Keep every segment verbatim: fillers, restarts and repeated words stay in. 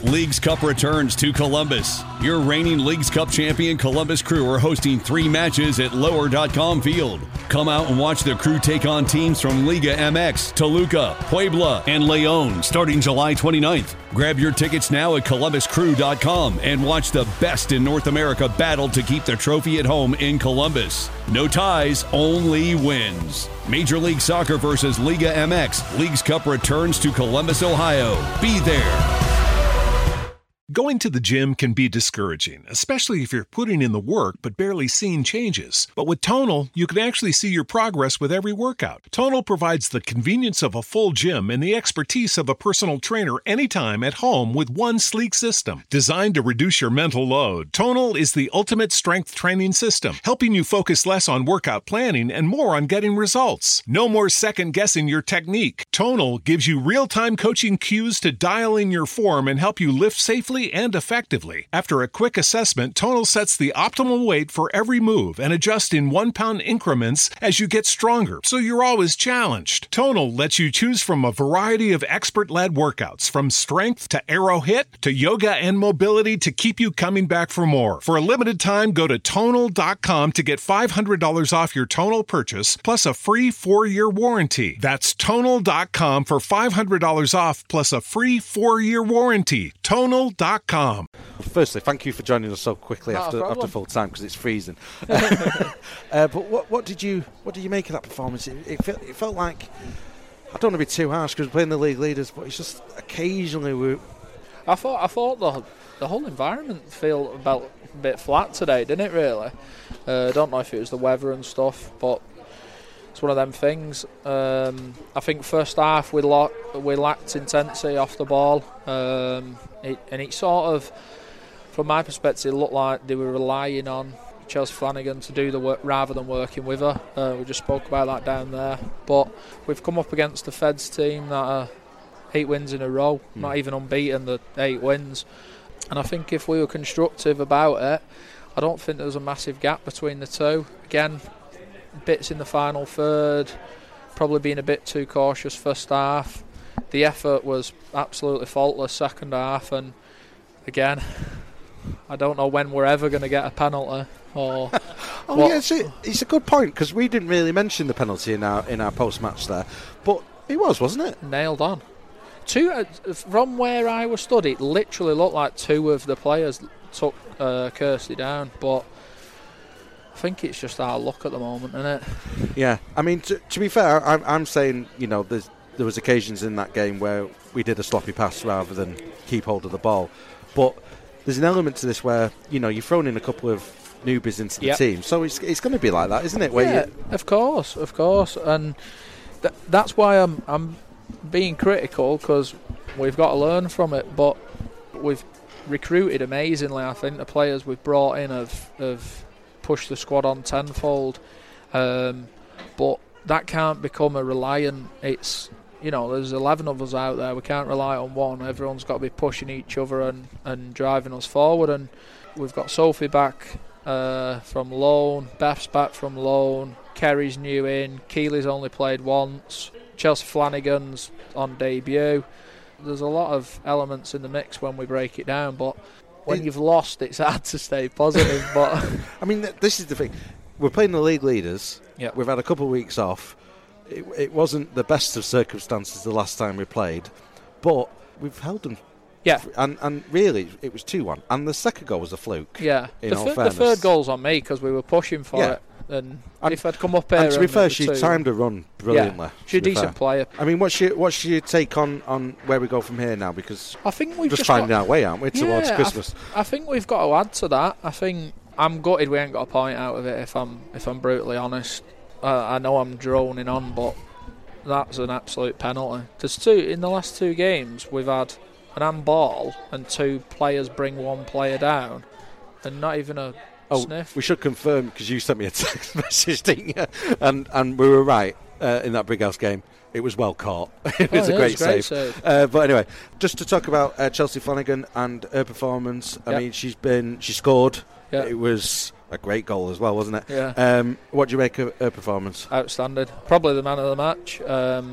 Leagues Cup returns to Columbus. Your reigning Leagues Cup champion Columbus Crew are hosting three matches at lower dot com Field. Come out and watch the Crew take on teams from Liga M X, Toluca, Puebla, and León starting July twenty-ninth. Grab your tickets now at columbus crew dot com and watch the best in North America battle to keep the trophy at home in Columbus. No ties, only wins. Major League Soccer versus Liga M X. Leagues Cup returns to Columbus, Ohio. Be there. Going to the gym can be discouraging, especially if you're putting in the work but barely seeing changes. But with Tonal, you can actually see your progress with every workout. Tonal provides the convenience of a full gym and the expertise of a personal trainer anytime at home with one sleek system. Designed to reduce your mental load, Tonal is the ultimate strength training system, helping you focus less on workout planning and more on getting results. No more second-guessing your technique. Tonal gives you real-time coaching cues to dial in your form and help you lift safely and effectively. After a quick assessment, Tonal sets the optimal weight for every move and adjusts in one-pound increments as you get stronger, so you're always challenged. Tonal lets you choose from a variety of expert-led workouts, from strength to aero hit to yoga and mobility to keep you coming back for more. For a limited time, go to tonal dot com to get five hundred dollars off your Tonal purchase, plus a free four-year warranty. That's tonal dot com for five hundred dollars off, plus a free four-year warranty. tonal dot com. Firstly, thank you for joining us so quickly Not after after full time because it's freezing. uh, but what what did you what did you make of that performance? It, it, felt, it felt like, I don't want to be too harsh because we're playing the league leaders, but it's just occasionally we. I thought I thought the the whole environment felt about a bit flat today, didn't it? Really, uh, I don't know if it was the weather and stuff, but it's one of them things. Um, I think first half we lo- we lacked intensity off the ball, um, it, and it sort of, from my perspective, it looked like they were relying on Chelsea Flanagan to do the work rather than working with her. Uh, we just spoke about that down there, but we've come up against the Feds team that are eight wins in a row, mm. not even unbeaten, the eight wins. And I think if we were constructive about it, I don't think there was a massive gap between the two. Again, bits in the final third, probably being a bit too cautious first half. The effort was absolutely faultless second half, and again, I don't know when we're ever going to get a penalty. Or oh what. yeah, it's a, it's a good point because we didn't really mention the penalty in our in our post match there, but it was, wasn't it? Nailed on. Two uh, from where I was stood, it literally looked like two of the players took uh, Kirsty down, but I think it's just our luck at the moment, isn't it? Yeah, I mean, to, to be fair, I'm, I'm saying, you know, there's, there was occasions in that game where we did a sloppy pass rather than keep hold of the ball, but there's an element to this where, you know, you've thrown in a couple of newbies into the yep. team, so it's it's going to be like that, isn't it? Where yeah, you of course, of course, and th- that's why I'm I'm being critical, because we've got to learn from it, but we've recruited amazingly. I think the players we've brought in have have pushed the squad on tenfold, um, but that can't become a reliant. It's, you know, there's eleven of us out there. We can't rely on one. Everyone's got to be pushing each other and, and driving us forward. And we've got Sophie back uh, from loan, Beth's back from loan, Kerry's new in, Keely's only played once, Chelsea Flanagan's on debut. There's a lot of elements in the mix when we break it down, but when it, you've lost, it's hard to stay positive. But I mean, th- this is the thing. We're playing the league leaders. Yep. We've had a couple of weeks off. It, it wasn't the best of circumstances the last time we played, but we've held them. Yeah. And and really, it was two one. And the second goal was a fluke. Yeah. In the, all th- fairness. the third goal's on me because we were pushing for yeah. it. And, and if I'd come up here, and to be fair, she two, timed a run brilliantly. Yeah, she's a decent fair. player. I mean, what's your what's your take on, on where we go from here now? Because I think we've just, just finding got, our way, aren't we, towards yeah, Christmas? I, th- I think we've got to add to that. I think I'm gutted we ain't got a point out of it. If I'm if I'm brutally honest, uh, I know I'm droning on, but that's an absolute penalty. There's two in the last two games. We've had an handball and two players bring one player down, and not even a oh, sniff. We should confirm, because you sent me a text message, didn't you? And and we were right uh, in that Brighouse game. It was well caught. It was oh, a yeah, great, it was great save. save. Uh, but anyway, just to talk about uh, Chelsea Flanagan and her performance. I yep. mean, she's been she scored. Yep. It was a great goal as well, wasn't it? Yeah. Um, what do you make of her performance? Outstanding. Probably the man of the match. Um,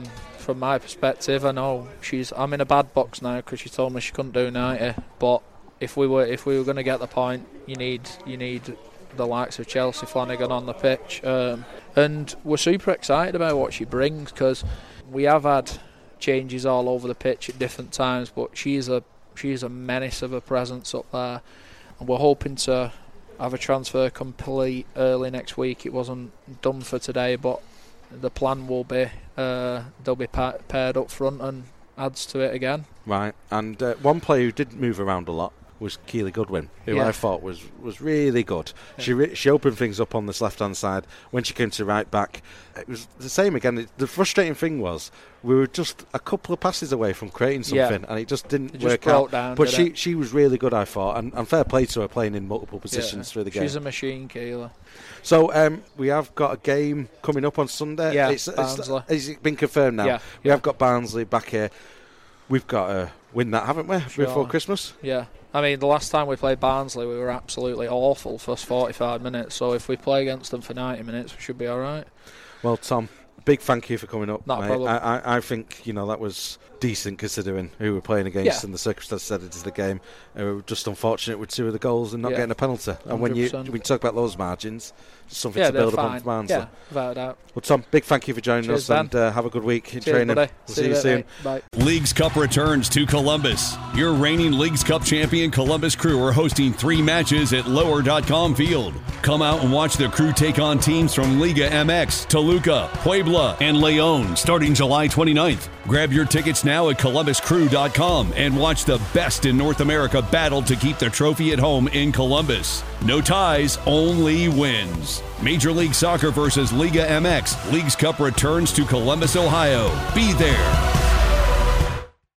from my perspective. I know she's. I'm in a bad box now because she told me she couldn't do ninety. But if we were if we were going to get the point, you need you need the likes of Chelsea Flanagan on the pitch, um, and we're super excited about what she brings because we have had changes all over the pitch at different times. But she's a she's a menace of a presence up there, and we're hoping to have a transfer complete early next week. It wasn't done for today, but the plan will be uh, they'll be pa- paired up front and adds to it again. Right, and uh, one player who did move around a lot was Keely Goodwin, who yeah. I thought was, was really good. Yeah. She re- she opened things up on this left-hand side. When she came to right back, it was the same again. It, the frustrating thing was we were just a couple of passes away from creating something, yeah. and it just didn't it work just out. Down, but she, it? she was really good, I thought, and, and fair play to her playing in multiple positions yeah. through the game. She's a machine, Keela. So um, we have got a game coming up on Sunday. Yeah, it's, Barnsley. It's, it's been confirmed now. Yeah. We have got Barnsley back here. We've got to win that, haven't we, sure. before Christmas? Yeah. I mean, the last time we played Barnsley, we were absolutely awful first forty-five minutes. So if we play against them for ninety minutes, we should be all right. Well, Tom, big thank you for coming up. Not a mate. problem. I, I, I think, you know, that was decent considering who we're playing against yeah. and the circumstances that it is the game. Uh, we were just unfortunate with two of the goals and not yeah. getting a penalty. And when you when you talk about those margins, it's something yeah, to build fine. upon for Barnsley. Yeah, without a doubt. Well, Tom, big thank you for joining Cheers, us and uh, have a good week in Cheers, training. Buddy. We'll see, see you you soon. Mate. Bye. Leagues Cup returns to Columbus. Your reigning Leagues Cup champion Columbus Crew are hosting three matches at lower dot com Field. Come out and watch the Crew take on teams from Liga M X, Toluca, Puebla, and León starting July twenty-ninth. Grab your tickets now at columbus crew dot com and watch the best in North America battle to keep the trophy at home in Columbus. No ties, only wins. Major League Soccer versus Liga M X. Leagues Cup returns to Columbus, Ohio. Be there.